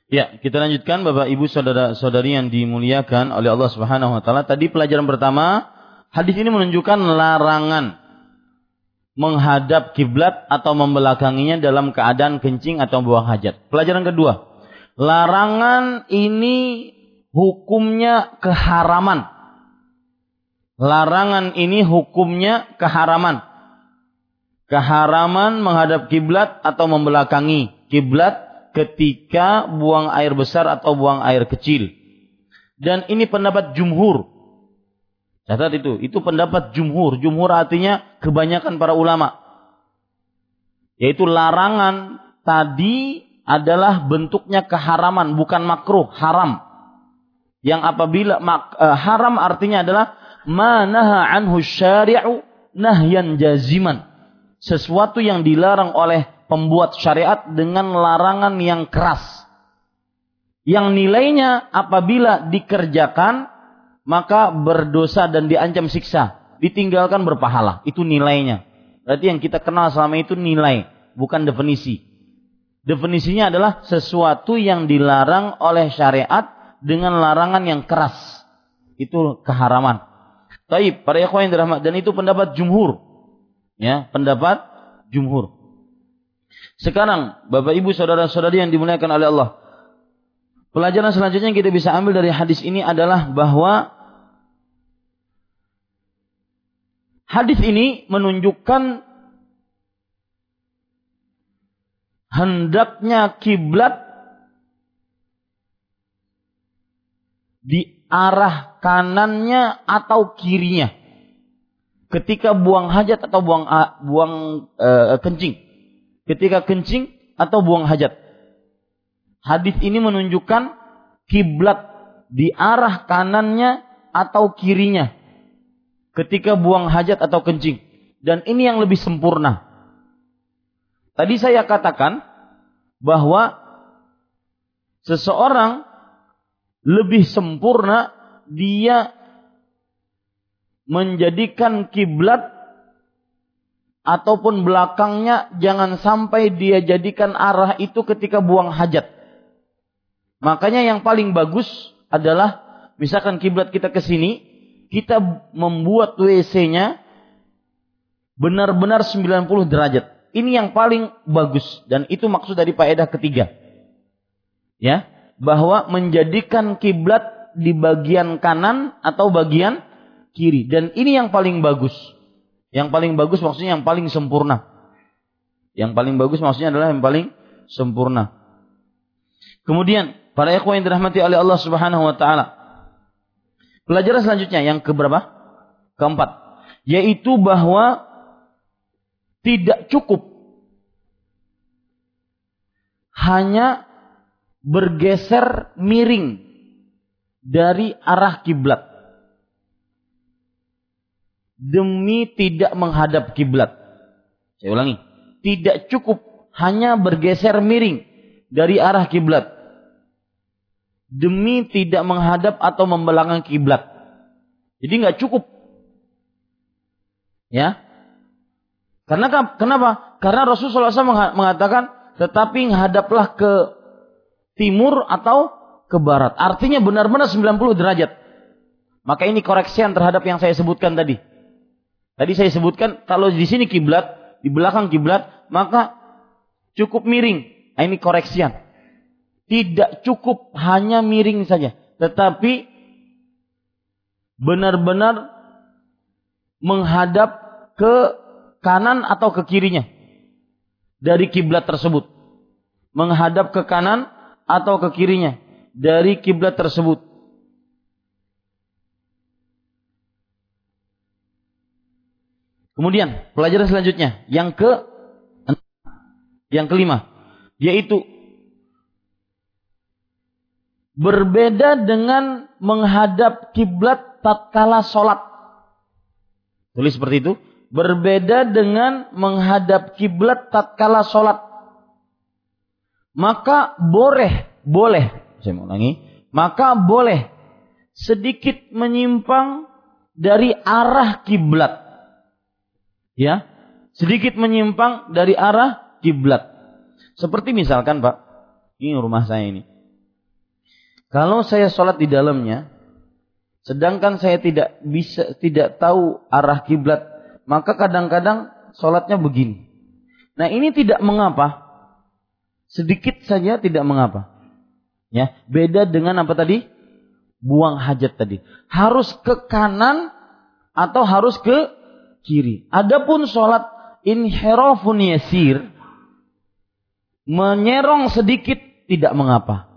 Ya, kita lanjutkan Bapak Ibu saudara-saudari yang dimuliakan oleh Allah Subhanahu wa taala. Tadi pelajaran pertama, hadis ini menunjukkan larangan menghadap kiblat atau membelakanginya dalam keadaan kencing atau buang hajat. Pelajaran kedua, larangan ini hukumnya keharaman. Larangan ini hukumnya keharaman. Keharaman menghadap kiblat atau membelakangi kiblat ketika buang air besar atau buang air kecil. Dan ini pendapat jumhur. Catat itu pendapat jumhur. Jumhur artinya kebanyakan para ulama. Yaitu larangan tadi adalah bentuknya keharaman, bukan makruh, haram. Yang apabila haram artinya adalah ma naha anhu syari'u nahyan jaziman. Sesuatu yang dilarang oleh pembuat syariat dengan larangan yang keras. Yang nilainya apabila dikerjakan maka berdosa dan diancam siksa. Ditinggalkan berpahala. Itu nilainya. Berarti yang kita kenal selama itu nilai, bukan definisi. Definisinya adalah sesuatu yang dilarang oleh syariat dengan larangan yang keras. Itu keharaman. Taib, para ikhwan yang dirahmati, dan itu pendapat jumhur. Ya, pendapat jumhur. Sekarang, Bapak Ibu saudara-saudari yang dimuliakan oleh Allah. Pelajaran selanjutnya yang kita bisa ambil dari hadis ini adalah bahwa hadis ini menunjukkan hendaknya kiblat di arah kanannya atau kirinya ketika buang hajat atau buang kencing. Ketika kencing atau buang hajat. Hadis ini menunjukkan kiblat di arah kanannya atau kirinya ketika buang hajat atau kencing. Dan ini yang lebih sempurna. Tadi saya katakan bahwa seseorang lebih sempurna dia menjadikan kiblat ataupun belakangnya jangan sampai dia jadikan arah itu ketika buang hajat. Makanya yang paling bagus adalah misalkan kiblat kita ke sini, kita membuat WC-nya benar-benar 90 derajat. Ini yang paling bagus dan itu maksud dari faedah ketiga. Ya, bahwa menjadikan kiblat di bagian kanan atau bagian kiri, dan ini yang paling bagus. Yang paling bagus maksudnya yang paling sempurna. Yang paling bagus maksudnya adalah yang paling sempurna. Kemudian para ikhwan yang dirahmati oleh Allah Subhanahu wa taala. Pelajaran selanjutnya yang keberapa? Keempat, yaitu bahwa tidak cukup hanya bergeser miring dari arah kiblat demi tidak menghadap kiblat. Saya ulangi, tidak cukup hanya bergeser miring dari arah kiblat demi tidak menghadap atau membelakangi kiblat. Jadi nggak cukup, ya. Karena kenapa? Karena Rasulullah SAW mengatakan, tetapi menghadaplah ke timur atau ke barat. Artinya benar-benar 90 derajat. Maka ini koreksian terhadap yang saya sebutkan tadi. Tadi saya sebutkan kalau di sini kiblat, di belakang kiblat, maka cukup miring. Nah, ini koreksian. Tidak cukup hanya miring saja, tetapi benar-benar menghadap ke kanan atau ke kirinya dari kiblat tersebut. Menghadap ke kanan atau ke kirinya dari kiblat tersebut. Kemudian pelajaran selanjutnya yang kelima, yaitu berbeda dengan menghadap kiblat tatkala sholat. Tulis seperti itu. Berbeda dengan menghadap kiblat tatkala sholat. Maka boleh, saya mau ulangi, maka boleh sedikit menyimpang dari arah kiblat. Ya, sedikit menyimpang dari arah kiblat. Seperti misalkan, Pak, ini rumah saya ini. Kalau saya sholat di dalamnya, sedangkan saya tidak tahu arah kiblat, maka kadang-kadang sholatnya begini. Nah, ini tidak mengapa, sedikit saja tidak mengapa. Ya, beda dengan apa tadi? Buang hajat tadi. Harus ke kanan atau harus ke kiri. Adapun sholat inhirafun yasir, menyerong sedikit, tidak mengapa.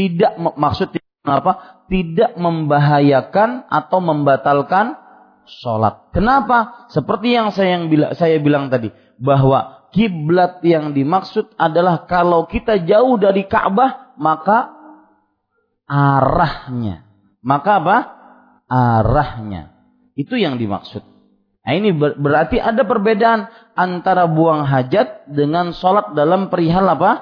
Tidak membahayakan atau membatalkan sholat. Kenapa? Seperti yang saya bilang tadi, bahwa kiblat yang dimaksud adalah kalau kita jauh dari Ka'bah, maka arahnya. Maka apa? Arahnya. Itu yang dimaksud. Nah, ini berarti ada perbedaan antara buang hajat dengan sholat dalam perihal apa?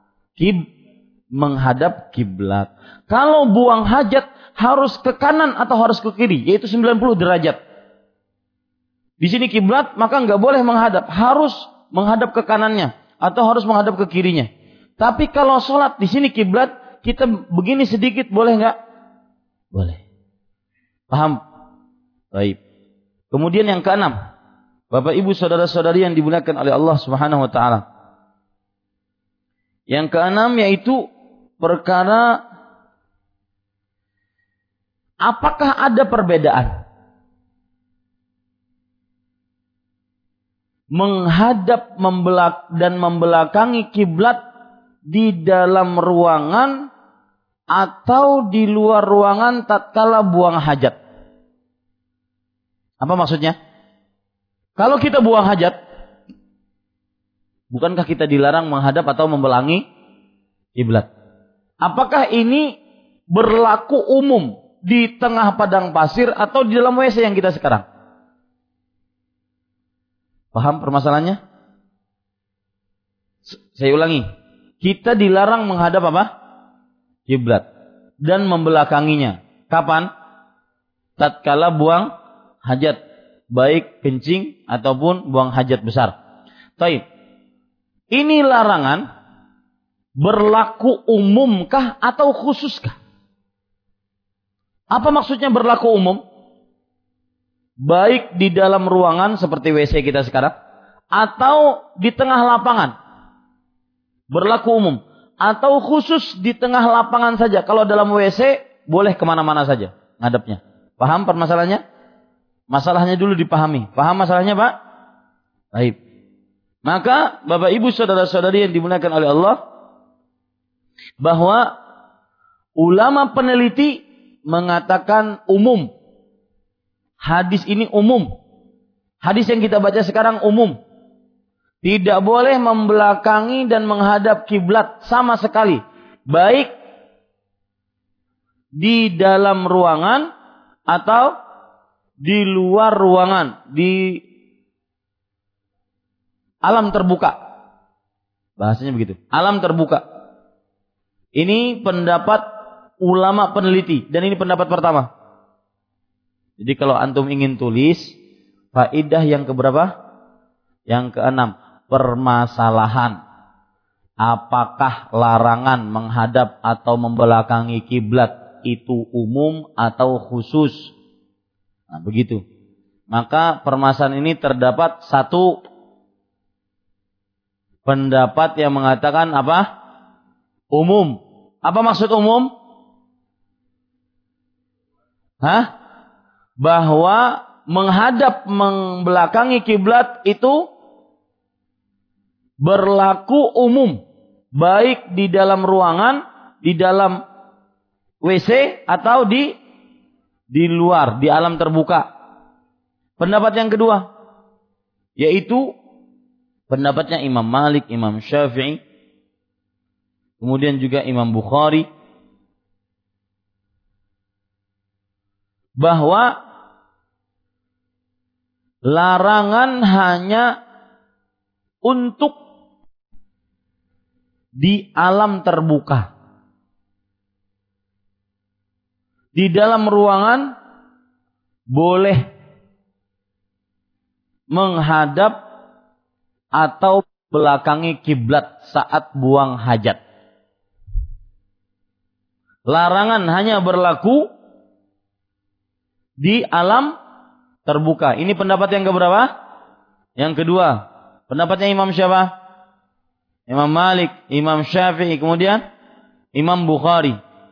Menghadap kiblat. Kalau buang hajat harus ke kanan atau harus ke kiri, yaitu 90 derajat. Di sini kiblat, maka nggak boleh menghadap, harus menghadap ke kanannya atau harus menghadap ke kirinya. Tapi kalau sholat di sini kiblat, kita begini sedikit boleh nggak? Boleh. Paham? Baik. Kemudian yang keenam, Bapak Ibu saudara-saudari yang dimuliakan oleh Allah Subhanahu wa taala. Yang keenam yaitu perkara apakah ada perbedaan menghadap dan membelakangi kiblat di dalam ruangan atau di luar ruangan tatkala buang hajat? Apa maksudnya? Kalau kita buang hajat, bukankah kita dilarang menghadap atau membelangi kiblat? Apakah ini berlaku umum di tengah padang pasir atau di dalam WC yang kita sekarang? Paham permasalahannya? Saya ulangi. Kita dilarang menghadap apa? Kiblat dan membelakanginya. Kapan? Tatkala buang hajat, baik kencing ataupun buang hajat besar. Baik. Ini larangan berlaku umumkah atau khususkah? Apa maksudnya berlaku umum? Baik di dalam ruangan seperti WC kita sekarang, atau di tengah lapangan. Berlaku umum. Atau khusus di tengah lapangan saja. Kalau dalam WC, boleh kemana-mana saja ngadepnya. Paham permasalahannya? Masalahnya dulu dipahami. Paham masalahnya, Pak? Baik. Maka, Bapak Ibu saudara-saudari yang dimuliakan oleh Allah, bahwa ulama peneliti mengatakan umum. Hadis ini umum. Hadis yang kita baca sekarang umum. Tidak boleh membelakangi dan menghadap kiblat sama sekali. Baik di dalam ruangan atau di luar ruangan. Di alam terbuka. Bahasanya begitu. Alam terbuka. Ini pendapat ulama peneliti. Dan ini pendapat pertama. Jadi kalau antum ingin tulis, faedah yang keberapa? Yang keenam. Permasalahan. Apakah larangan menghadap atau membelakangi kiblat itu umum atau khusus? Nah, begitu. Maka permasalahan ini terdapat satu pendapat yang mengatakan apa? Umum. Apa maksud umum? Bahwa menghadap membelakangi kiblat itu berlaku umum, baik di dalam ruangan, di dalam WC atau di luar, di alam terbuka. Pendapat yang kedua yaitu pendapatnya Imam Malik, Imam Syafi'i, kemudian juga Imam Bukhari, bahwa larangan hanya untuk di alam terbuka. Di dalam ruangan boleh menghadap atau belakangi kiblat saat buang hajat. Larangan hanya berlaku di alam terbuka. Ini pendapat yang keberapa? Yang kedua. Pendapatnya Imam siapa? Imam Malik, Imam Syafi'i, kemudian Imam Bukhari.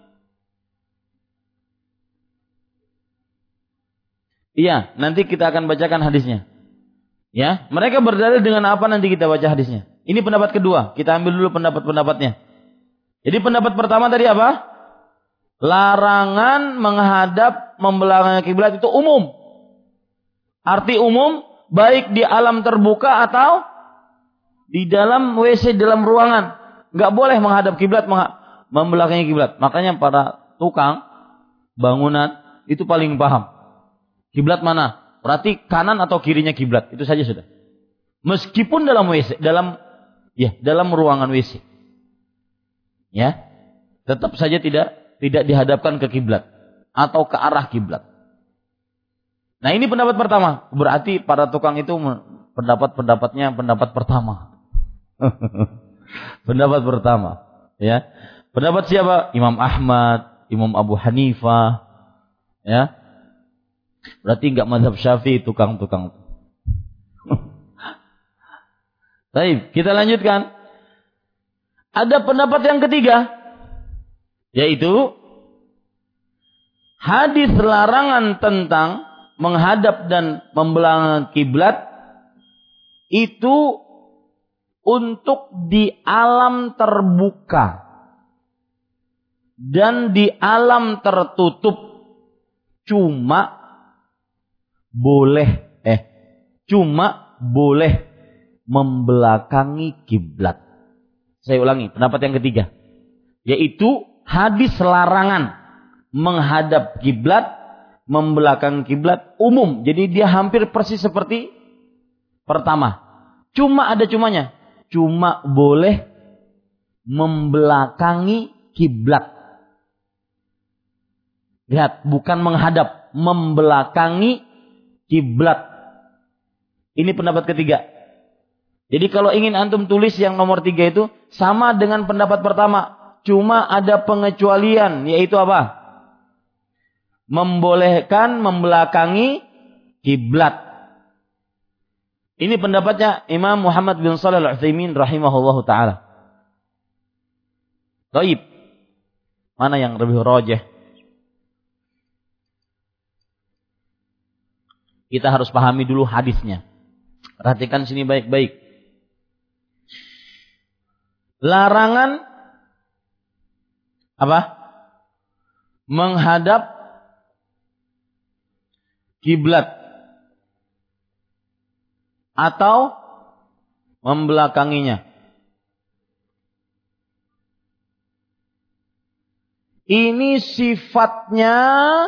Iya, nanti kita akan bacakan hadisnya. Ya, mereka berdalil dengan apa nanti kita baca hadisnya. Ini pendapat kedua. Kita ambil dulu pendapat-pendapatnya. Jadi pendapat pertama tadi apa? Larangan menghadap membelakangi kiblat itu umum. Arti umum baik di alam terbuka atau di dalam WC, dalam ruangan. Enggak boleh menghadap kiblat, membelakangi kiblat. Makanya para tukang bangunan itu paling paham. Kiblat mana? Berarti kanan atau kirinya kiblat. Itu saja sudah. Meskipun dalam WC, dalam ruangan WC. Ya. Tetap saja tidak dihadapkan ke kiblat atau ke arah kiblat. Nah, ini pendapat pertama. Berarti para tukang itu pendapatnya pendapat pertama. Pendapat pertama, ya. Pendapat siapa? Imam Ahmad, Imam Abu Hanifah, ya. Berarti enggak mazhab Syafi'i tukang-tukang. Baik, kita lanjutkan. Ada pendapat yang ketiga, yaitu hadis larangan tentang menghadap dan membelakangi kiblat itu untuk di alam terbuka dan di alam tertutup cuma boleh membelakangi kiblat. Saya ulangi, pendapat yang ketiga, yaitu hadis larangan menghadap kiblat, membelakangi kiblat umum. Jadi dia hampir persis seperti pertama. Cuma ada cumanya. Cuma boleh membelakangi kiblat. Lihat, bukan menghadap, membelakangi kiblat. Ini pendapat ketiga. Jadi kalau ingin antum tulis yang nomor 3 itu sama dengan pendapat pertama. Cuma ada pengecualian, yaitu apa? Membolehkan membelakangi kiblat. Ini pendapatnya Imam Muhammad bin Shalih Al-Utsaimin rahimahullahu taala. Baik. Mana yang lebih rajih? Kita harus pahami dulu hadisnya. Perhatikan sini baik-baik. Larangan apa? Menghadap kiblat atau membelakanginya. Ini sifatnya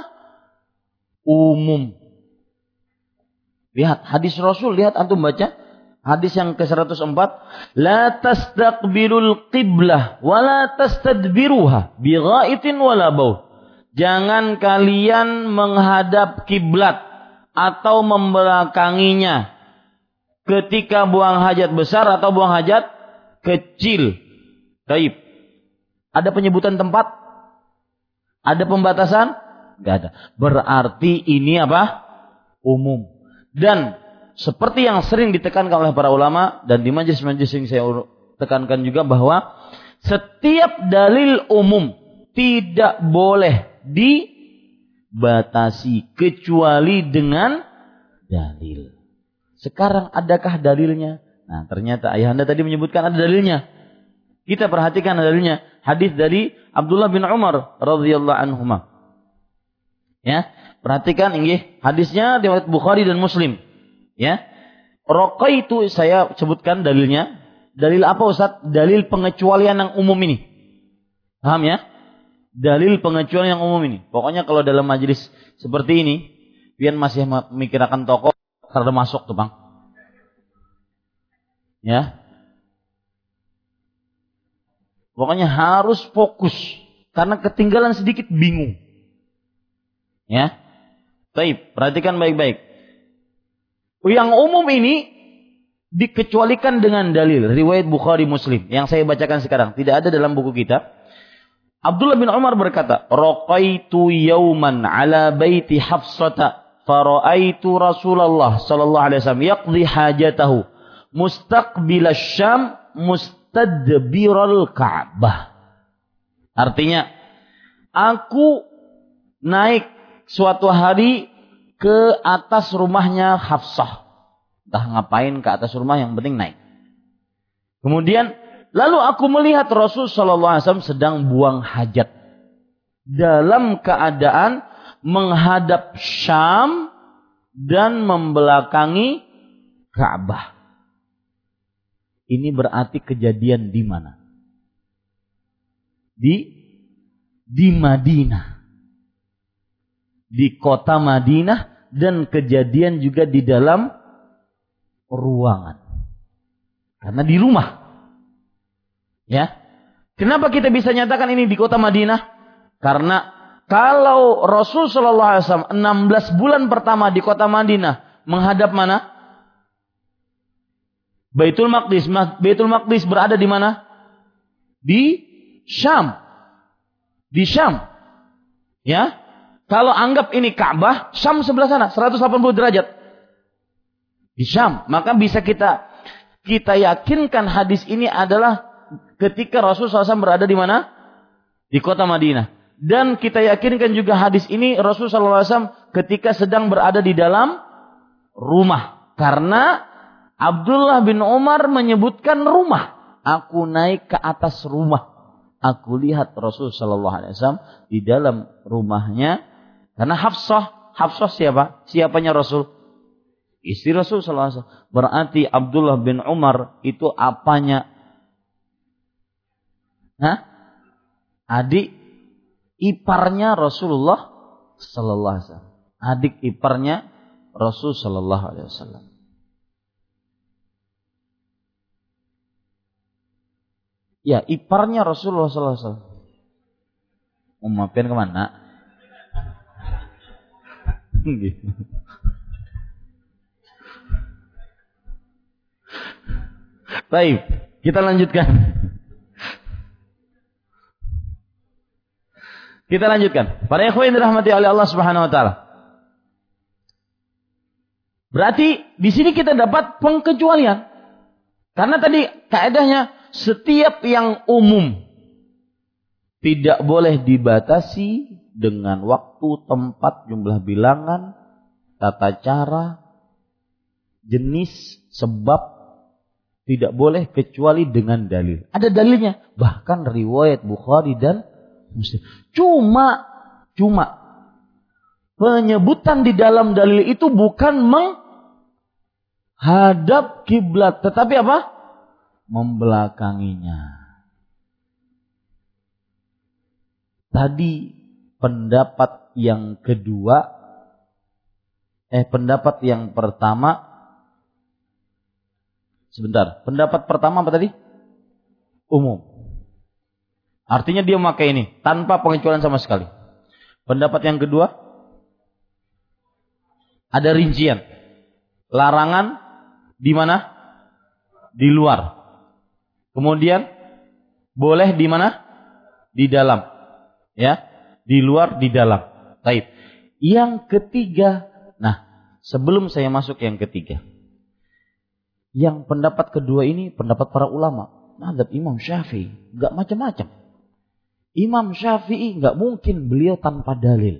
umum. Lihat hadis Rasul, lihat antum baca hadis yang ke-104, la tastaqbilul qiblah wa la tastadbiruha bi ghaitin wala baul. Jangan kalian menghadap kiblat atau membelakanginya ketika buang hajat besar atau buang hajat kecil. Baik. Ada penyebutan tempat? Ada pembatasan? Enggak ada. Berarti ini apa? Umum. Dan seperti yang sering ditekankan oleh para ulama dan di majelis-majelis yang saya tekankan juga bahwa setiap dalil umum tidak boleh dibatasi kecuali dengan dalil. Sekarang adakah dalilnya? Nah, ternyata ayahanda tadi menyebutkan ada dalilnya. Kita perhatikan dalilnya. Hadis dari Abdullah bin Umar radhiyallahu anhuma. Ya, perhatikan ini hadisnya riwayat Bukhari dan Muslim. Ya. Raqaitu saya sebutkan dalilnya. Dalil apa Ustaz? Dalil pengecualian yang umum ini. Paham ya? Dalil pengecualian yang umum ini. Pokoknya kalau dalam majelis seperti ini, pian masih memikirkan tokoh karena masuk tuh, Bang. Ya. Pokoknya harus fokus karena ketinggalan sedikit bingung. Ya. Baik, perhatikan baik-baik. Yang umum ini dikecualikan dengan dalil riwayat Bukhari Muslim yang saya bacakan sekarang, tidak ada dalam buku kita. Abdullah bin Umar berkata, "Raqaitu yawman ala baiti Hafsata, fara'aitu Rasulullah sallallahu alaihi wasallam yaqdi hajatahu mustaqbil asy-Syam mustadbiral Ka'bah." Artinya, aku naik suatu hari ke atas rumahnya Hafsah. Entah ngapain ke atas rumah, yang penting naik. Kemudian lalu aku melihat Rasul sallallahu alaihi wasallam sedang buang hajat dalam keadaan menghadap Syam dan membelakangi Ka'bah. Ini berarti kejadian di mana? Di Madinah. Di kota Madinah, dan kejadian juga di dalam ruangan. Karena di rumah. Ya. Kenapa kita bisa nyatakan ini di kota Madinah? Karena kalau Rasul sallallahu alaihi wasallam 16 bulan pertama di kota Madinah menghadap mana? Baitul Maqdis. Baitul Maqdis berada di mana? Di Syam. Di Syam. Ya. Kalau anggap ini Ka'bah, Syam sebelah sana, 180 derajat. Di Syam. Maka bisa kita yakinkan hadis ini adalah ketika Rasulullah SAW berada di mana? Di kota Madinah. Dan kita yakinkan juga hadis ini Rasulullah SAW ketika sedang berada di dalam rumah. Karena Abdullah bin Umar menyebutkan rumah. Aku naik ke atas rumah. Aku lihat Rasulullah SAW di dalam rumahnya. Karena Hafsah siapa? Siapanya Rasul? Istri Rasul SAW. Berarti Abdullah bin Umar itu apanya? Adik iparnya Rasulullah sallallahu alaihi wasallam. Adik iparnya Rasul sallallahu alaihi wasallam. Ya, iparnya Rasulullah sallallahu alaihi wasallam. Maafin kemana? Baik, kita lanjutkan. Kita lanjutkan. Para ikhwan dirahmati oleh Allah Subhanahu wa taala. Berarti di sini kita dapat pengecualian. Karena tadi kaidahnya setiap yang umum tidak boleh dibatasi dengan waktu, tempat, jumlah bilangan, tata cara, jenis, sebab, tidak boleh kecuali dengan dalil. Ada dalilnya. Bahkan riwayat Bukhari dan Muslim. Cuma penyebutan di dalam dalil itu bukan menghadap kiblat, tetapi apa? Membelakanginya. Tadi pendapat yang kedua, pendapat yang pertama, sebentar. Pendapat pertama apa tadi? Umum. Artinya dia memakai ini tanpa pengecualian sama sekali. Pendapat yang kedua, ada rincian. Larangan di mana? Di luar. Kemudian boleh di mana? Di dalam. Ya, di luar, di dalam. Baik. Yang ketiga, nah, sebelum saya masuk yang ketiga. Yang pendapat kedua ini pendapat para ulama. Mazhab Imam Syafi'i, enggak macam-macam. Imam Syafi'i enggak mungkin beliau tanpa dalil.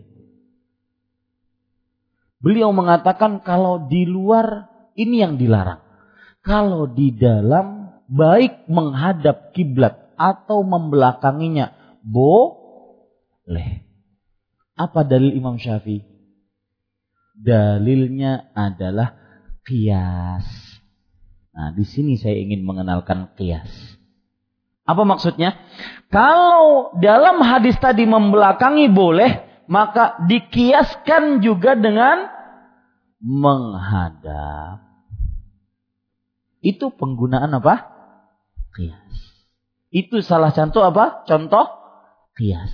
Beliau mengatakan kalau di luar ini yang dilarang. Kalau di dalam baik menghadap kiblat atau membelakanginya boleh. Apa dalil Imam Syafi'i? Dalilnya adalah qiyas. Nah, di sini saya ingin mengenalkan qiyas. Apa maksudnya? Kalau dalam hadis tadi membelakangi boleh, maka dikiaskan juga dengan menghadap. Itu penggunaan apa? Qiyas. Itu salah contoh apa? Contoh qiyas.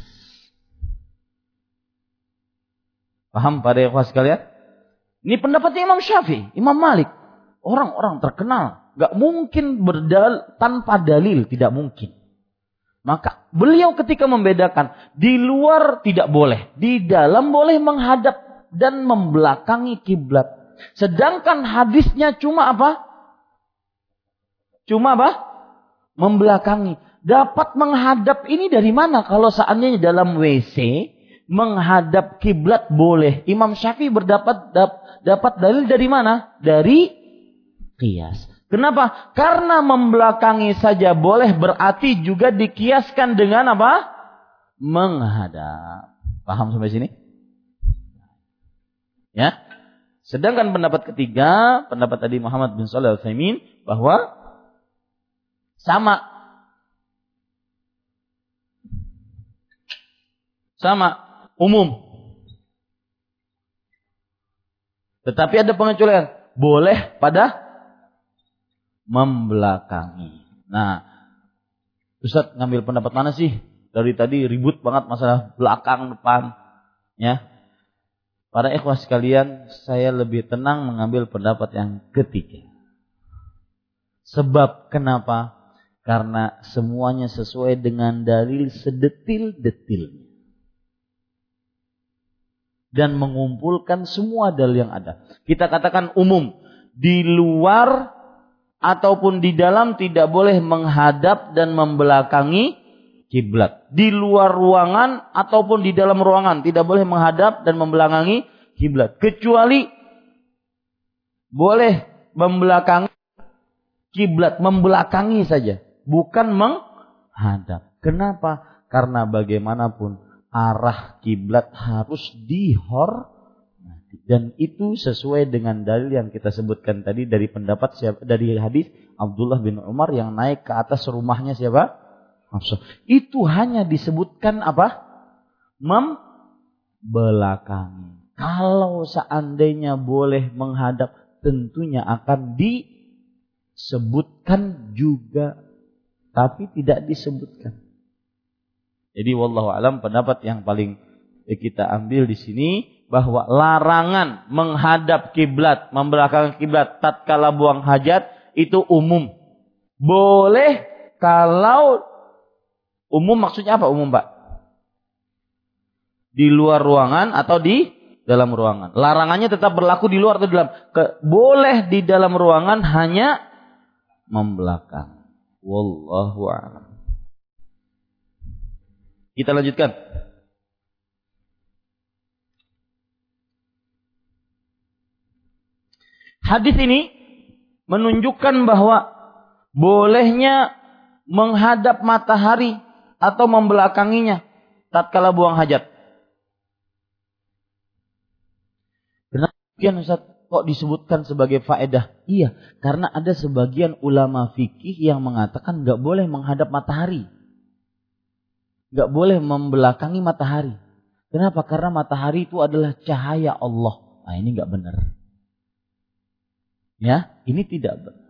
Paham pada ikhwan sekalian? Ini pendapatnya Imam Syafi'i, Imam Malik. Orang-orang terkenal. Gak mungkin tanpa dalil, tidak mungkin. Maka beliau ketika membedakan, di luar tidak boleh, di dalam boleh menghadap dan membelakangi kiblat. Sedangkan hadisnya cuma apa? Cuma apa? Membelakangi. Dapat menghadap ini dari mana? Kalau seandainya dalam WC menghadap kiblat boleh. Imam Syafi'i dapat dalil dari mana? Dari qiyas. Kenapa? Karena membelakangi saja boleh, berarti juga dikiaskan dengan apa? Menghadap. Paham sampai sini? Ya. Sedangkan pendapat ketiga, pendapat tadi Muhammad bin Shalih Al-Utsaimin, bahwa sama umum. Tetapi ada pengecualian. Boleh pada membelakangi. Nah, Ustaz ngambil pendapat mana sih? Dari tadi ribut banget masalah belakang depan. Ya. Para ikhwah sekalian, saya lebih tenang mengambil pendapat yang ketiga. Sebab kenapa? Karena semuanya sesuai dengan dalil sedetil-detilnya. Dan mengumpulkan semua dalil yang ada. Kita katakan umum. Di luar ataupun di dalam tidak boleh menghadap dan membelakangi kiblat. Di luar ruangan ataupun di dalam ruangan tidak boleh menghadap dan membelakangi kiblat. Kecuali boleh membelakangi kiblat, membelakangi saja, bukan menghadap. Kenapa? Karena bagaimanapun arah kiblat harus dihormati. Dan itu sesuai dengan dalil yang kita sebutkan tadi dari pendapat dari hadis Abdullah bin Umar yang naik ke atas rumahnya siapa? Hafsah. Itu hanya disebutkan apa? Membelakangi. Kalau seandainya boleh menghadap, tentunya akan disebutkan juga, tapi tidak disebutkan. Jadi wallahu alam, pendapat yang paling kita ambil di sini bahwa larangan menghadap kiblat, membelakangi kiblat tatkala buang hajat itu umum. Boleh kalau umum, maksudnya apa umum, Pak? Di luar ruangan atau di dalam ruangan. Larangannya tetap berlaku di luar atau di dalam. Boleh di dalam ruangan, hanya membelakang. Wallahu a'lam. Kita lanjutkan. Hadis ini menunjukkan bahwa bolehnya menghadap matahari atau membelakanginya tatkala buang hajat. Kenapa demikian, Ustaz? Kok disebutkan sebagai faedah? Iya, karena ada sebagian ulama fikih yang mengatakan enggak boleh menghadap matahari. Enggak boleh membelakangi matahari. Kenapa? Karena matahari itu adalah cahaya Allah. Nah, ini enggak benar. Ya, ini tidak benar.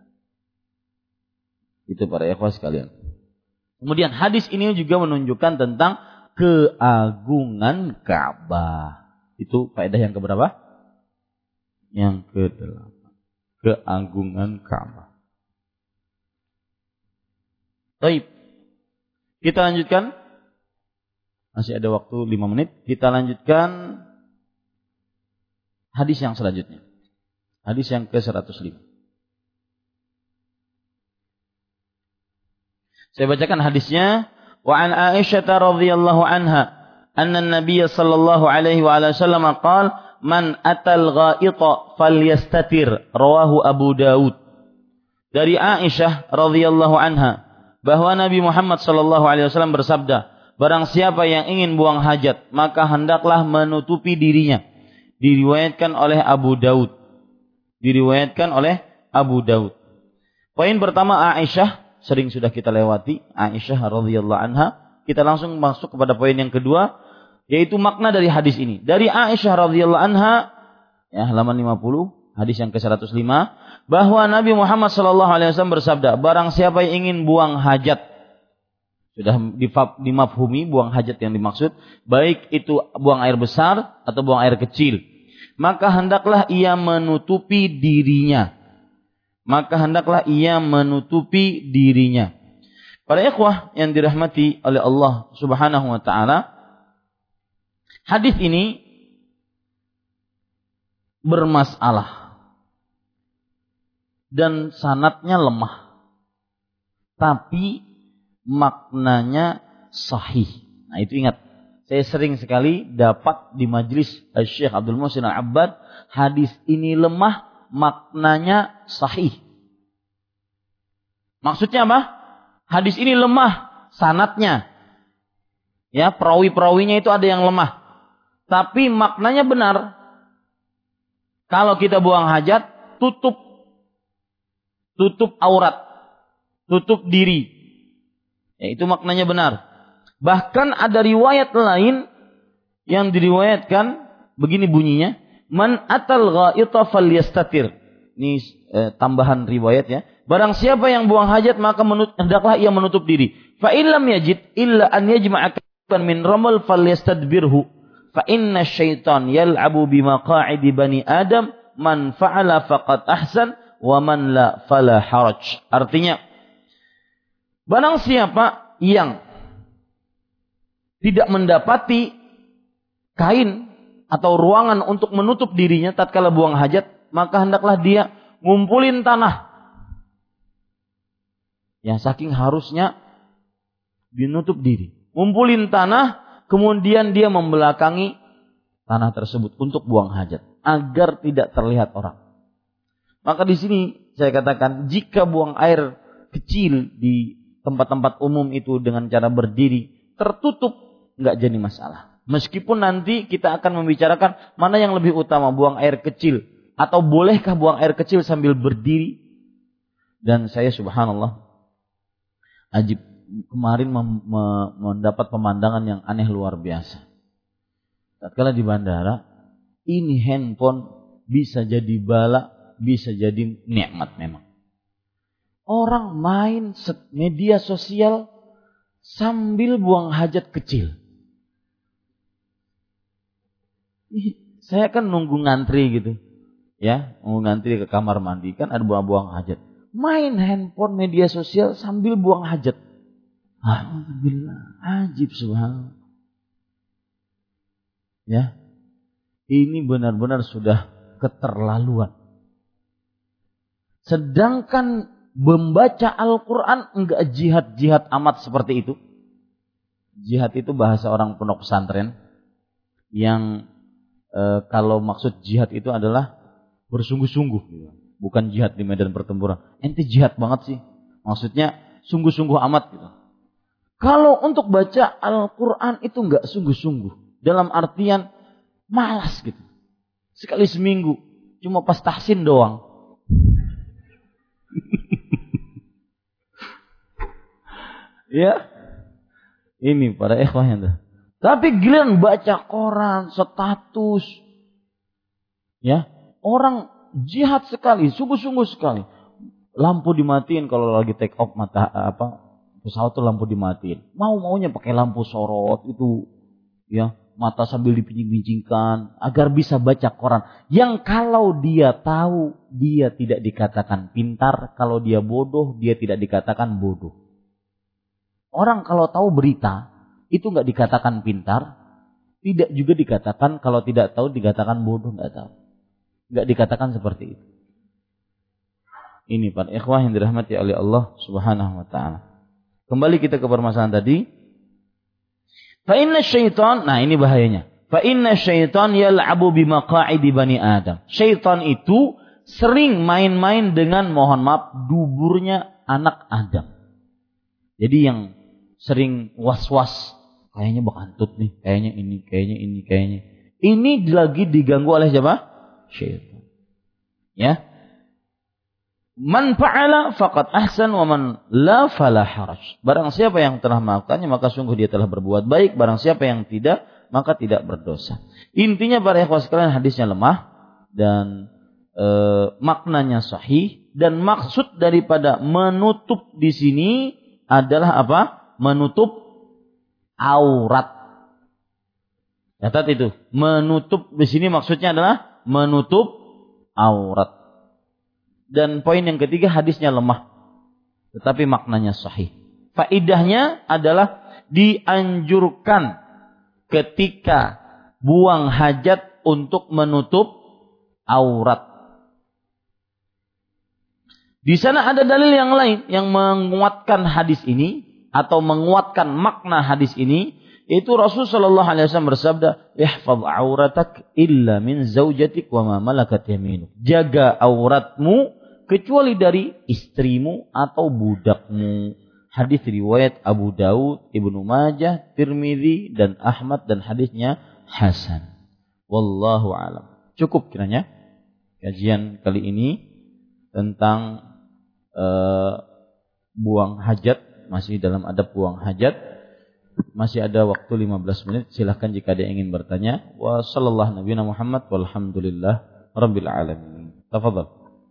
Itu para ikhwah sekalian. Kemudian hadis ini juga menunjukkan tentang keagungan Ka'bah. Itu faedah yang keberapa? Yang ke-8. Keagungan Ka'bah. Baik. Kita lanjutkan. Masih ada waktu 5 menit. Kita lanjutkan hadis yang selanjutnya. Hadis yang ke-105. Saya bacakan hadisnya. Wa an Aisyah radhiyallahu anha anna an-nabiy sallallahu alaihi wa sallam qala man atal ghaita falyastatir, rawahu Abu Daud. Dari Aisyah radhiyallahu anha bahwa Nabi Muhammad sallallahu alaihi wasallam bersabda, barang siapa yang ingin buang hajat maka hendaklah menutupi dirinya. Diriwayatkan oleh Abu Daud. Poin pertama, Aisyah sering sudah kita lewati, Aisyah radhiyallahu anha. Kita langsung masuk kepada poin yang kedua, yaitu makna dari hadis ini. Dari Aisyah radhiyallahu anha, ya, halaman 50, hadis yang ke-105, bahwa Nabi Muhammad sallallahu alaihi wasallam bersabda, barang siapa yang ingin buang hajat, sudah dimafhumi buang hajat yang dimaksud, baik itu buang air besar atau buang air kecil, maka hendaklah ia menutupi dirinya. Para ikhwah yang dirahmati oleh Allah Subhanahu wa taala, hadis ini bermasalah dan sanadnya lemah, tapi maknanya sahih. Nah, itu ingat, saya sering sekali dapat di majelis Syekh Abdul Muhsin Al-Abbad, hadis ini lemah, maknanya sahih. Maksudnya apa? Hadis ini lemah sanadnya. Ya, perawi-perawinya itu ada yang lemah. Tapi maknanya benar. Kalau kita buang hajat, tutup aurat, tutup diri. Ya, itu maknanya benar. Bahkan ada riwayat lain yang diriwayatkan begini bunyinya, man atal ghaita falyastatir. Ini tambahan riwayat ya. Barang siapa yang buang hajat maka hendaklah ia menutup diri. Fa illam yajid illa an yajma'a kaban min ramal falyastadbirhu. Fa inna syaitan yal'abu bimaqa'idi bani Adam, man fa'ala faqad ahsan wa man la fala haraj. Artinya, barang siapa yang tidak mendapati kain atau ruangan untuk menutup dirinya tatkala buang hajat, maka hendaklah dia ngumpulin tanah. Yang saking harusnya menutup diri. Ngumpulin tanah, kemudian dia membelakangi tanah tersebut untuk buang hajat agar tidak terlihat orang. Maka di sini saya katakan, jika buang air kecil di tempat-tempat umum itu dengan cara berdiri tertutup, enggak jadi masalah. Meskipun nanti kita akan membicarakan mana yang lebih utama, buang air kecil atau bolehkah buang air kecil sambil berdiri. Dan saya subhanallah ajib kemarin mendapat pemandangan yang aneh luar biasa. Tatkala di bandara, ini handphone bisa jadi bala, bisa jadi nikmat memang. Orang main media sosial sambil buang hajat kecil. Saya kan nunggu ngantri gitu. Ya, nunggu ngantri ke kamar mandi, kan ada buang hajat. Main handphone media sosial sambil buang hajat. Alhamdulillah, ajib subhanallah. Ya. Ini benar-benar sudah keterlaluan. Sedangkan membaca Al-Qur'an enggak jihad-jihad amat seperti itu. Jihad itu bahasa orang pondok pesantren yang kalau maksud jihad itu adalah bersungguh-sungguh gitu. Bukan jihad di medan pertempuran. Ente jihad banget sih. Maksudnya sungguh-sungguh amat gitu. Kalau untuk baca Al-Quran itu enggak sungguh-sungguh. Dalam artian malas gitu. Sekali seminggu. Cuma pas tahsin doang. Ya. Ini para ikhwah yang tapi giliran baca koran, status. Ya. Orang jihad sekali, sungguh-sungguh sekali. Lampu dimatiin kalau lagi take off pesawat tuh lampu dimatiin. Mau-maunya pakai lampu sorot itu, ya, mata sambil dipinjing-pinjingkan agar bisa baca koran. Yang kalau dia tahu dia tidak dikatakan pintar, kalau dia bodoh dia tidak dikatakan bodoh. Orang kalau tahu berita itu enggak dikatakan pintar, tidak juga dikatakan kalau tidak tahu dikatakan bodoh, enggak tahu. Enggak dikatakan seperti itu. Ini para ikhwah yang dirahmati oleh Allah Subhanahu wa taala. Kembali kita ke permasalahan tadi. Fa inna syaitan, nah ini bahayanya. Fa inna syaitan yal'abu bimaqa'idi bani Adam. Syaitan itu sering main-main dengan, mohon maaf, duburnya anak Adam. Jadi yang sering was-was, kayaknya bakantut nih, kayaknya ini. Ini lagi diganggu oleh siapa? Syaitan. Ya. Man fa'ala faqad ahsan wa man la fala haraj. Barang siapa yang telah melakukannya maka sungguh dia telah berbuat baik, barang siapa yang tidak maka tidak berdosa. Intinya para ikhwah sekalian, hadisnya lemah dan maknanya sahih, dan maksud daripada menutup di sini adalah apa? Menutup aurat. Catat itu. Menutup di sini maksudnya adalah menutup aurat. Dan poin yang ketiga, hadisnya lemah tetapi maknanya sahih. Faidahnya adalah dianjurkan ketika buang hajat untuk menutup aurat. Di sana ada dalil yang lain yang menguatkan hadis ini atau menguatkan makna hadis ini, yaitu Rasul sallallahu alaihi wasallam bersabda, "Ihfaz auratak illa min zaujatik wa ma malakat yaminuk." Jaga auratmu kecuali dari istrimu atau budakmu. Hadis riwayat Abu Daud, Ibnu Majah, Tirmidzi dan Ahmad, dan hadisnya hasan. Wallahu a'lam. Cukup kiranya kajian kali ini tentang buang hajat, masih dalam adab buang hajat. Masih ada waktu 15 menit. Silahkan jika ada yang ingin bertanya. Wa sallallahu nabiyana Muhammad walhamdulillah rabbil alamin. Tafadhal.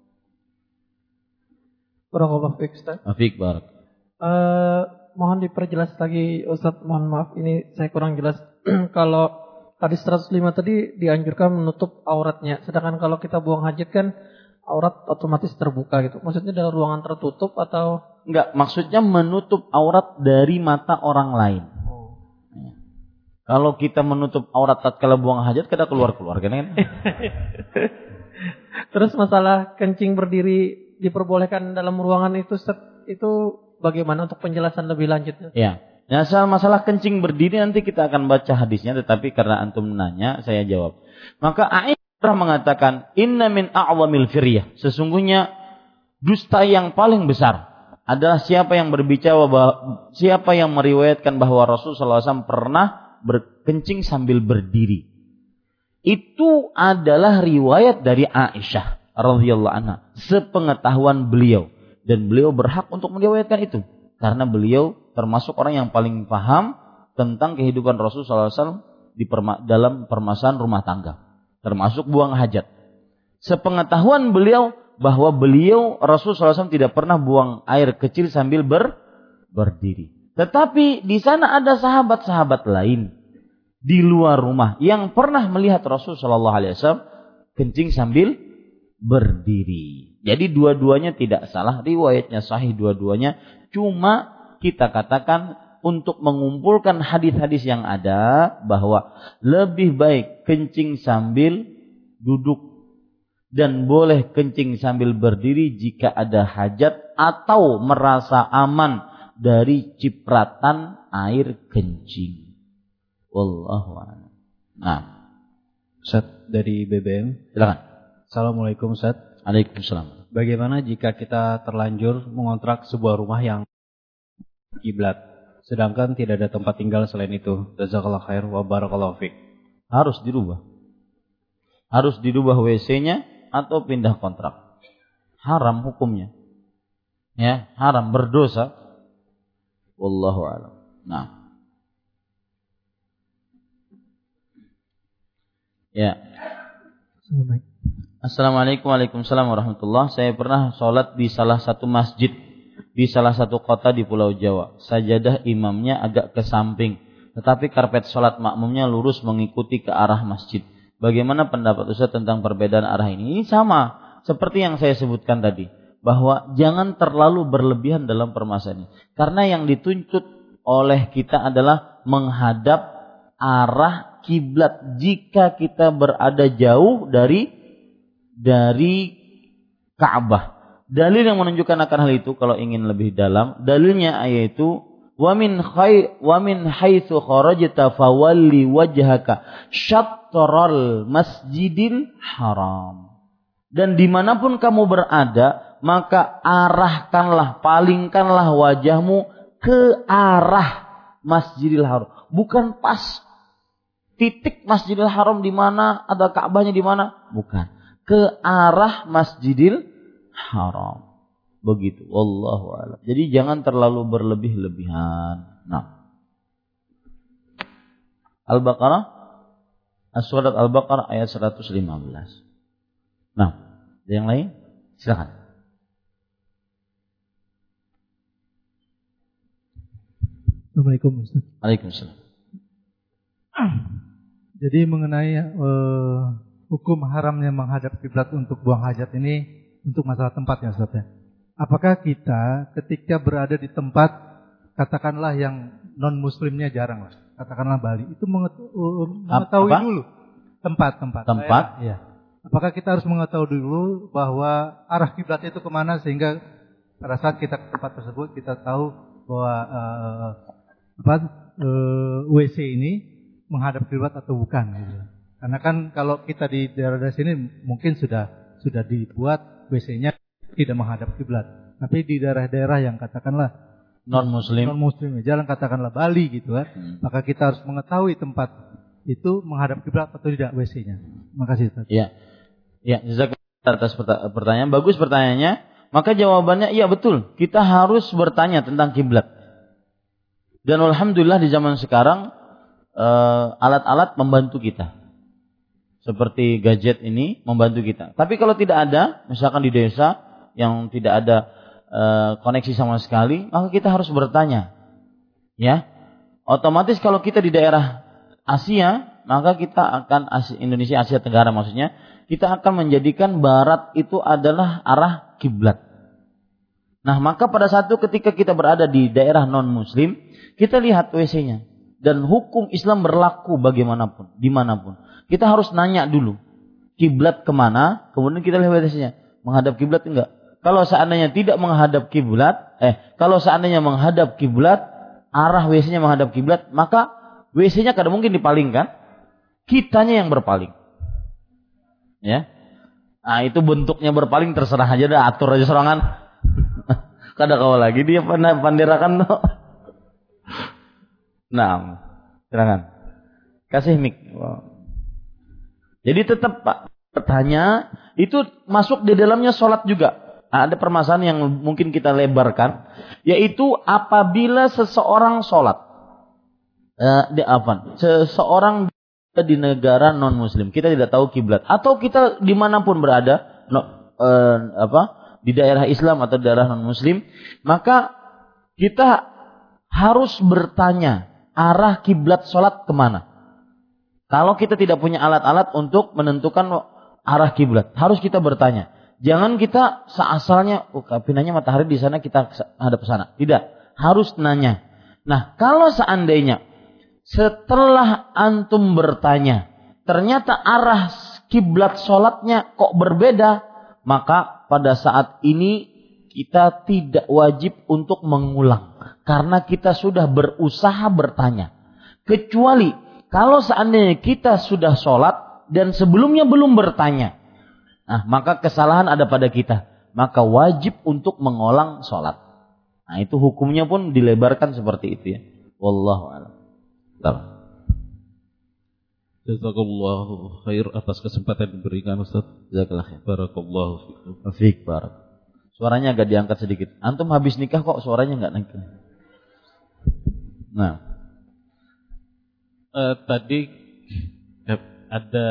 Barakallahu fiik, Ustaz. Afik barak. Mohon diperjelas lagi, Ustaz. Mohon maaf, ini saya kurang jelas. Kalau hadis 105 tadi dianjurkan menutup auratnya. Sedangkan kalau kita buang hajat kan aurat otomatis terbuka gitu. Maksudnya dalam ruangan tertutup atau? Enggak, maksudnya menutup aurat dari mata orang lain. Ya. Kalau kita menutup aurat tatkala buang hajat, kita keluar-keluar kan? Terus masalah kencing berdiri diperbolehkan dalam ruangan itu bagaimana untuk penjelasan lebih lanjutnya? Ya. Nah, masalah kencing berdiri nanti kita akan baca hadisnya, tetapi karena antum nanya, saya jawab. Maka Aisyah mengatakan, "Inna min a'zamil firyah." Sesungguhnya dusta yang paling besar adalah siapa yang meriwayatkan bahwa Rasulullah SAW pernah berkencing sambil berdiri. Itu adalah riwayat dari Aisyah radhiyallahu anha, sepengetahuan beliau, dan beliau berhak untuk meriwayatkan itu karena beliau termasuk orang yang paling paham tentang kehidupan Rasulullah SAW dalam permasalahan rumah tangga, termasuk buang hajat. Sepengetahuan beliau bahwa Rasulullah SAW tidak pernah buang air kecil sambil berdiri. Tetapi di sana ada sahabat-sahabat lain di luar rumah yang pernah melihat Rasulullah SAW kencing sambil berdiri. Jadi dua-duanya tidak salah, riwayatnya sahih dua-duanya. Cuma kita katakan untuk mengumpulkan hadis-hadis yang ada bahwa lebih baik kencing sambil duduk dan boleh kencing sambil berdiri jika ada hajat atau merasa aman dari cipratan air kencing. Wallahu a'lam. Nah, Ustaz dari BBM. Silakan. Assalamualaikum Ustaz. Waalaikumsalam. Bagaimana jika kita terlanjur mengontrak sebuah rumah yang kiblat, sedangkan tidak ada tempat tinggal selain itu? Jazakallahu khair wa barakallahu fiik. Harus dirubah. Harus dirubah WC-nya atau pindah kontrak. Haram hukumnya. Ya, haram, berdosa. Wallahu a'lam. Nah. Ya. Assalamualaikum Waalaikumsalam warahmatullahi. Saya pernah sholat di salah satu masjid di salah satu kota di Pulau Jawa. Sajadah imamnya agak ke samping, tetapi karpet sholat makmumnya lurus mengikuti ke arah masjid. Bagaimana pendapat Ustaz tentang perbedaan arah ini? Ini sama seperti yang saya sebutkan tadi, bahwa jangan terlalu berlebihan dalam permasalahan ini. Karena yang dituntut oleh kita adalah menghadap arah kiblat jika kita berada jauh dari Ka'bah. Dalil yang menunjukkan akan hal itu kalau ingin lebih dalam, dalilnya yaitu wa min haitsu kharajta fawalli wajhaka syatral masjidil haram. Dan dimanapun kamu berada, maka palingkanlah wajahmu ke arah Masjidil Haram. Bukan pas titik Masjidil Haram di mana, ada Ka'bahnya di mana, bukan. Ke arah Masjidil Haram. Begitu, wallahu a'lam. Jadi jangan terlalu berlebih-lebihan. Nah, Surat Al-Baqarah ayat 115. Nah, ada yang lain? Silakan. Assalamualaikum Ustaz. Waalaikumsalam. Jadi mengenai hukum haramnya menghadap kiblat untuk buang hajat ini untuk masalah tempatnya Ustaz ya. Apakah kita ketika berada di tempat katakanlah yang non muslimnya jarang lah, katakanlah Bali, itu mengetahui dulu tempat. Ya. Apakah kita harus mengetahui dulu bahwa arah kiblat itu kemana, sehingga pada saat kita ke tempat tersebut kita tahu bahwa WC ini menghadap kiblat atau bukan gitu. Karena kan kalau kita di daerah sini mungkin sudah dibuat WC-nya tidak menghadap kiblat. Tapi di daerah-daerah yang katakanlah non muslim, jalan katakanlah Bali gitu kan, maka kita harus mengetahui tempat itu menghadap kiblat atau tidak WC-nya. Makasih Ustaz. Ya, jazakallahu atas pertanyaan. Bagus pertanyaannya. Maka jawabannya iya betul. Kita harus bertanya tentang kiblat. Dan alhamdulillah di zaman sekarang alat-alat membantu kita. Seperti gadget ini membantu kita. Tapi kalau tidak ada, misalkan di desa yang tidak ada koneksi sama sekali, maka kita harus bertanya. Ya. Otomatis kalau kita di daerah Asia, maka kita akan Indonesia, Asia Tenggara maksudnya, kita akan menjadikan barat itu adalah arah kiblat. Nah, maka pada satu ketika kita berada di daerah non muslim, kita lihat WC-nya. Dan hukum Islam berlaku bagaimanapun, dimanapun. Kita harus nanya dulu, kiblat kemana, kemudian kita lihat WC-nya. Menghadap kiblat enggak? Kalau seandainya tidak menghadap kiblat, kalau seandainya menghadap kiblat, arah WC-nya menghadap kiblat, maka WC-nya kadang mungkin dipalingkan, kitanya yang berpaling. Ya. Nah, itu bentuknya berpaling terserah aja dah, atur aja serangan. Kada kau lagi dia pandirakan tuh. Nah, silakan. Kasih mic. Jadi tetap Pak, bertanya itu masuk di dalamnya sholat juga. Nah, ada permasalahan yang mungkin kita lebarkan, yaitu apabila seseorang sholat, seseorang di negara non muslim, kita tidak tahu kiblat, atau kita dimanapun berada, di daerah Islam atau daerah non muslim, maka kita harus bertanya arah kiblat sholat kemana. Kalau kita tidak punya alat-alat untuk menentukan arah kiblat, harus kita bertanya. Jangan kita seasalnya, pinanya matahari di sana kita hadap ke sana. Tidak, harus nanya. Nah, kalau seandainya setelah antum bertanya, ternyata arah kiblat sholatnya kok berbeda, maka pada saat ini kita tidak wajib untuk mengulang, karena kita sudah berusaha bertanya. Kecuali kalau seandainya kita sudah sholat dan sebelumnya belum bertanya, nah, maka kesalahan ada pada kita. Maka wajib untuk mengulang sholat. Nah, itu hukumnya pun dilebarkan seperti itu ya. Wallahu a'lam. Jazakallahu khair atas kesempatan yang diberikan Ustaz. Jazakallahu khair. Barakallahu fikum. Fiik barak. Suaranya agak diangkat sedikit. Antum habis nikah kok suaranya enggak naik. Nah. Tadi ada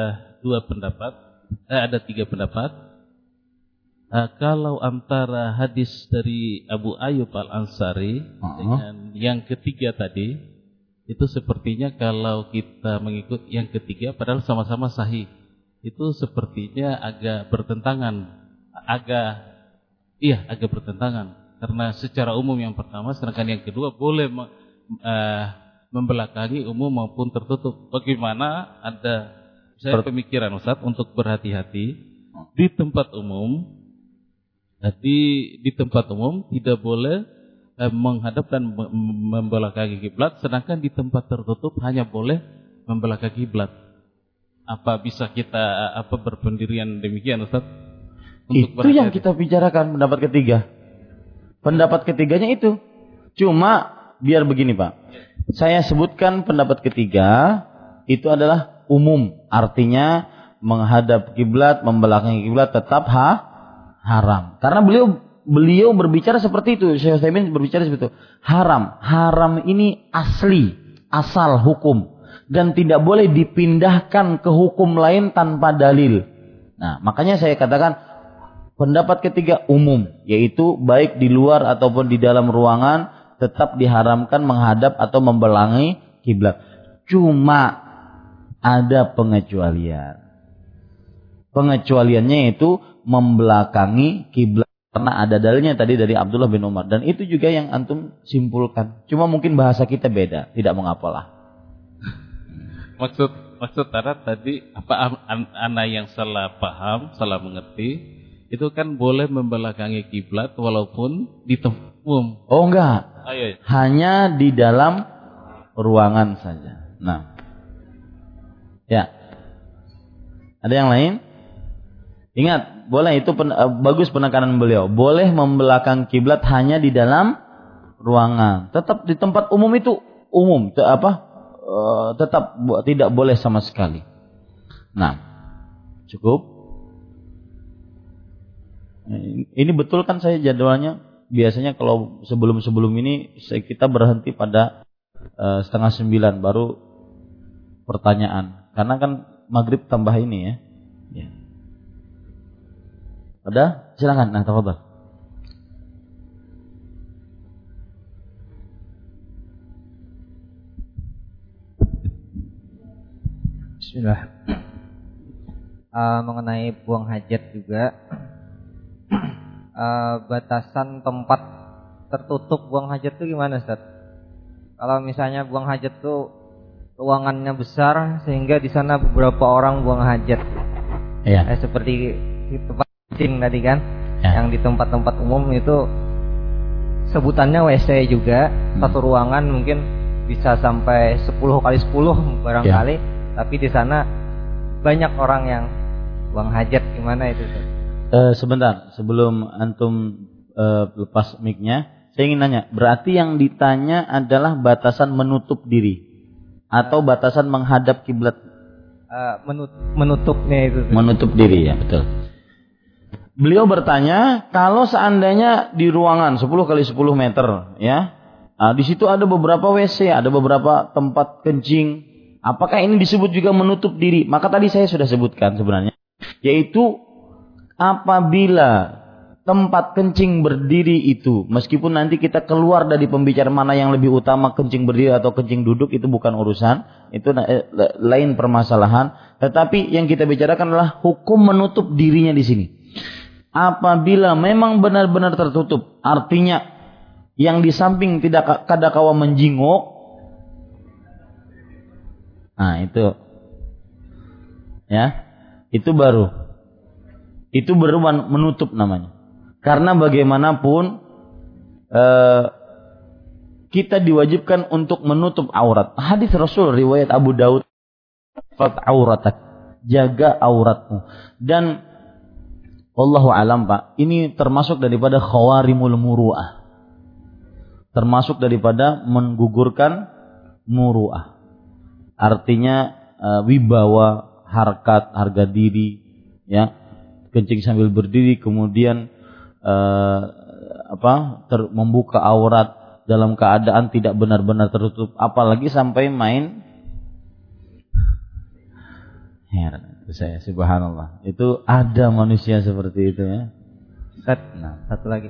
tiga pendapat. Kalau antara hadis dari Abu Ayyub Al-Ansari dengan yang ketiga tadi, itu sepertinya kalau kita mengikut yang ketiga padahal sama-sama sahih, itu sepertinya agak bertentangan. Agak bertentangan. Karena secara umum yang pertama, sedangkan yang kedua boleh membelakangi umum maupun tertutup. Bagaimana ada pemikiran Ustaz untuk berhati-hati di tempat umum. Di tempat umum tidak boleh menghadap dan membelakangi kiblat, sedangkan di tempat tertutup hanya boleh membelakangi kiblat. Apa bisa kita berpendirian demikian Ustaz? Itu yang kita bicarakan pendapat ketiga. Pendapat ketiganya itu. Cuma biar begini Pak, saya sebutkan pendapat ketiga itu adalah umum, artinya menghadap kiblat, membelakangi kiblat tetap haram. Karena beliau berbicara seperti itu, Syekh Utsaimin berbicara seperti itu. Haram ini asal hukum dan tidak boleh dipindahkan ke hukum lain tanpa dalil. Nah, makanya saya katakan pendapat ketiga umum, yaitu baik di luar ataupun di dalam ruangan tetap diharamkan menghadap atau membelakangi kiblat. Cuma ada pengecualian. Pengecualiannya itu membelakangi kiblat Karena ada dalilnya tadi dari Abdullah bin Umar. Dan itu juga yang antum simpulkan. Cuma mungkin bahasa kita beda. Tidak mengapalah. Maksud Tara tadi apa anak yang salah paham, salah mengerti, itu kan boleh membelakangi kiblat walaupun di tempat umum. Oh enggak. Ayo. Hanya di dalam ruangan saja. Nah. Ya. Ada yang lain? Ingat, boleh itu bagus penekanan beliau. Boleh membelakang kiblat hanya di dalam ruangan. Tetap di tempat umum itu umum, tetap tidak boleh sama sekali. Nah, cukup. Ini betul kan saya jadwalnya. Biasanya kalau sebelum ini kita berhenti pada 8:30 baru pertanyaan. Karena kan maghrib tambah ini ya. Ya. Ada? Silakan. Nah, tafadhal. Bismillah. Mengenai buang hajat juga, batasan tempat tertutup buang hajat itu gimana, Ustaz? Kalau misalnya buang hajat itu ruangannya besar sehingga di sana beberapa orang buang hajat. Iya. Seperti di tempat kencing tadi kan, yang di tempat-tempat umum itu sebutannya WC juga, satu ruangan mungkin bisa sampai 10 kali 10 barangkali, tapi di sana banyak orang yang buang hajat, gimana itu? Sebentar, sebelum antum lepas mic-nya, saya ingin nanya, berarti yang ditanya adalah batasan menutup diri atau batasan menghadap kiblat? Menutupnya itu. Menutup diri, ya betul. Beliau bertanya, kalau seandainya di ruangan 10 kali 10 meter, ya, di situ ada beberapa WC, ada beberapa tempat kencing, apakah ini disebut juga menutup diri? Maka tadi saya sudah sebutkan sebenarnya, yaitu apabila tempat kencing berdiri itu, meskipun nanti kita keluar dari pembicaraan mana yang lebih utama, kencing berdiri atau kencing duduk, itu bukan urusan, itu lain permasalahan. Tetapi yang kita bicarakan adalah hukum menutup dirinya di sini. Apabila memang benar-benar tertutup, artinya yang di samping tidak kadakawa menjinguk, nah itu, ya, itu baru menutup namanya. Karena bagaimanapun kita diwajibkan untuk menutup aurat. Hadis Rasul riwayat Abu Daud, "Fat auratak", jaga auratmu. Dan wallahu alam, Pak, ini termasuk daripada khawarimul muru'ah. Termasuk daripada menggugurkan muru'ah. Artinya wibawa, harkat, harga diri, ya. Kencing sambil berdiri, kemudian membuka aurat dalam keadaan tidak benar-benar tertutup, apalagi sampai main. Heran saya, subhanallah. Itu ada manusia seperti itu ya. Nah, satu lagi.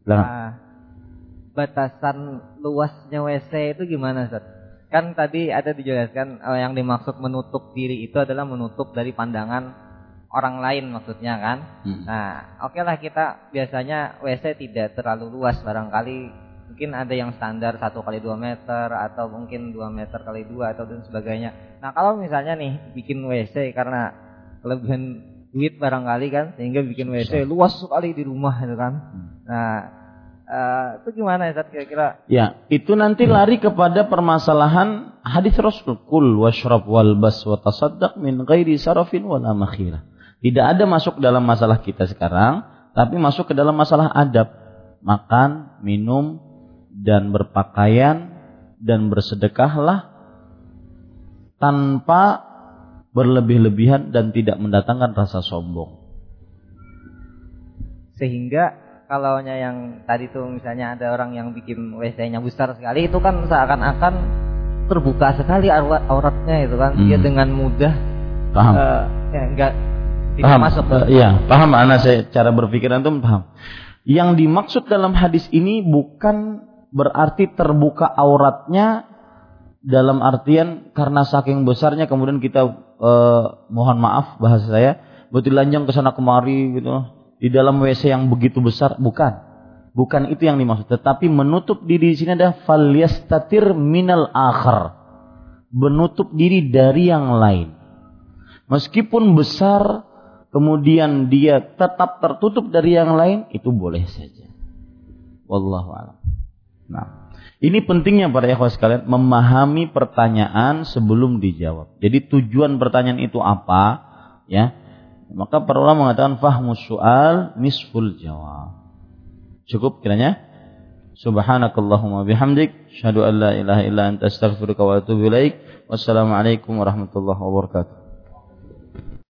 Batasan luasnya WC itu gimana, Ustaz? Kan tadi ada dijelaskan yang dimaksud menutup diri itu adalah menutup dari pandangan orang lain maksudnya kan. Nah, oke lah, kita biasanya WC tidak terlalu luas, barangkali mungkin ada yang standar 1 kali 2 meter atau mungkin 2 meter kali 2 atau dan sebagainya. Nah, kalau misalnya nih bikin WC karena kelebihan duit barangkali kan, sehingga bikin WC luas sekali di rumah itu kan. Nah, itu gimana Ustaz kira-kira? Ya, itu nanti lari kepada permasalahan hadis Rasul, "Kul washrab walbas wa tasaddaq min ghairi sarafin wala makhirah." Tidak ada masuk dalam masalah kita sekarang, tapi masuk ke dalam masalah adab. Makan, minum, dan berpakaian, dan bersedekahlah tanpa berlebih-lebihan dan tidak mendatangkan rasa sombong. Sehingga kalau yang tadi tuh misalnya ada orang yang bikin WC-nya besar sekali, itu kan seakan-akan terbuka sekali auratnya itu kan. Dia dengan mudah tidak masuk. Iya, paham anak saya cara berpikir antum, paham. Yang dimaksud dalam hadis ini bukan berarti terbuka auratnya dalam artian karena saking besarnya kemudian kita mohon maaf bahasa saya, bertelanjang ke sana kemari gitu. di dalam WC yang begitu besar, bukan itu yang dimaksud, tetapi menutup diri di sini adalah falyastatir minal akhar, menutup diri dari yang lain. Meskipun besar, kemudian dia tetap tertutup dari yang lain, itu boleh saja. Wallahu a'lam. Nah, ini pentingnya para ikhwah sekalian memahami pertanyaan sebelum dijawab. Jadi tujuan pertanyaan itu apa? Ya, maka para ulama mengatakan fahmus su'al nisful jawab. Cukup kiranya. Subhanakallahumma bihamdik, asyhadu an la ilaha illa anta astaghfiruka wa atubu ilaik. Wassalamualaikum warahmatullahi wabarakatuh.